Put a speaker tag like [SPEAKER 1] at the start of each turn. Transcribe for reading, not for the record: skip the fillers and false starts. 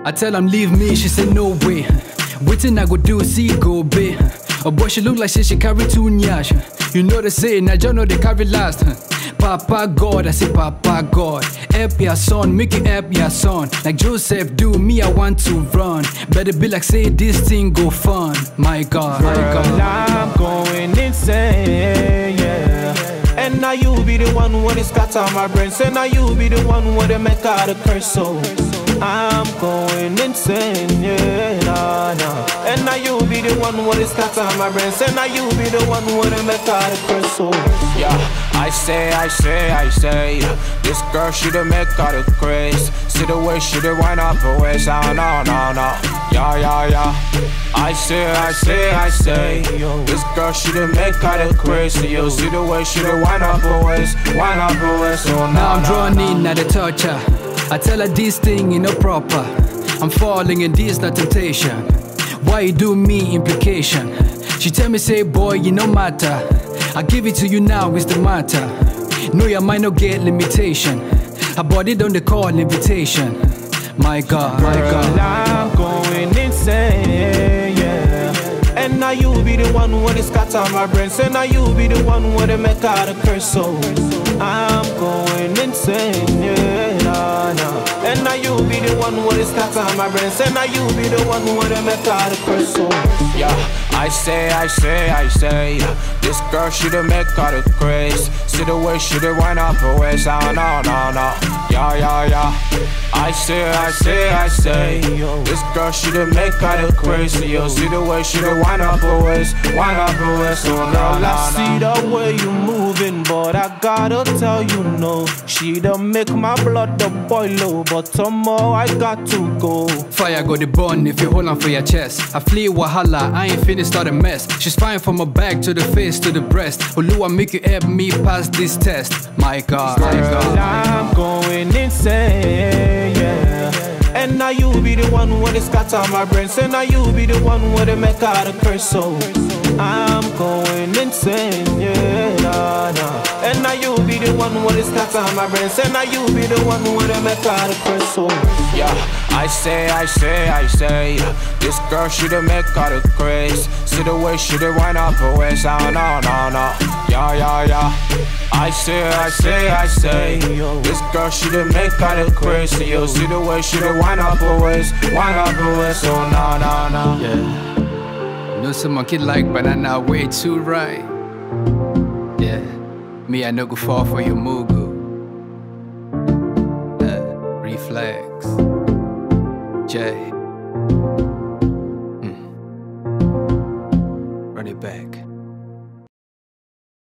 [SPEAKER 1] I tell am leave me, she say no way. Waiting I go do, see go be. A boy she look like she carry two nyash. You know they say, now you know they carry last. Papa God, I say Papa God. Help your son, make it help your son. Like Joseph do, me I want to run. Better be like say this thing go fun. My God, my God.
[SPEAKER 2] Girl, I'm going insane, yeah. And now you be the one when it scatter my brain. Say now you be the one when they make out the curse. So I'm going insane, yeah, nah, nah. And now you be the one when it scatter my brain. Say now you be the one when they make out the curse. So
[SPEAKER 3] yeah, I say, this girl shoulda make all the grace. See the way she did wind up her waist. Oh no, no, no, yeah. I say, this girl shoulda make all the grace. You see the way she did wind up her waist. Oh no,
[SPEAKER 1] now I'm drawn
[SPEAKER 3] no.
[SPEAKER 1] in at the torture. I tell her this thing ain't no proper. I'm falling and this not temptation. Why you do me implication? She tell me say boy you no matter. I give it to you now, it's the matter. Know your mind no get limitation. Her body don't they call invitation. My God, my God.
[SPEAKER 2] Girl, I'm going insane, yeah. And now you be the one when it scatter my brain. Say now you be the one when they make out the curse. So I'm going insane, yeah, nah, nah. And now you be the one when it scatter my brain. Say now you be the one when they make out the curse. So
[SPEAKER 3] yeah, I say, this girl shoulda make all the grace. See the way she did wind up her waist. Oh no, no, no, yeah. I say, this girl shoulda make all the grace. You see the way she did wind up her waist. Oh no,
[SPEAKER 2] girl,
[SPEAKER 3] no,
[SPEAKER 2] I see
[SPEAKER 3] no.
[SPEAKER 2] the way you moving, but I gotta tell you no. She done make my blood the boil low, but tomorrow I got to go.
[SPEAKER 1] Fire go the bun if you hold on for your chest. I flee wahala, I ain't finished all the mess. She's fine from her back to the face to the breast. Oluwa make you help me pass this test. My God, my
[SPEAKER 2] Girl,
[SPEAKER 1] God.
[SPEAKER 2] I'm going insane, yeah. And now you be the one when it scatter my brain. Say now you be the one when they make out the curse. So I'm going insane, yeah, nah, nah. And now you be the one when it scatter my brain. Say now you be the one when they make out the curse. So
[SPEAKER 3] yeah, I say, this girl shoulda make all the grace. See the way she did wind up her waist. Oh no, no, no, yeah. I say, this girl shoulda make all the grace. You see the way she did wind up her waist. Oh no, no, no.
[SPEAKER 1] Yeah. You know some monkey like banana way too right. Yeah. Me I no go fall for your mugu. Reflex. J. Run it back.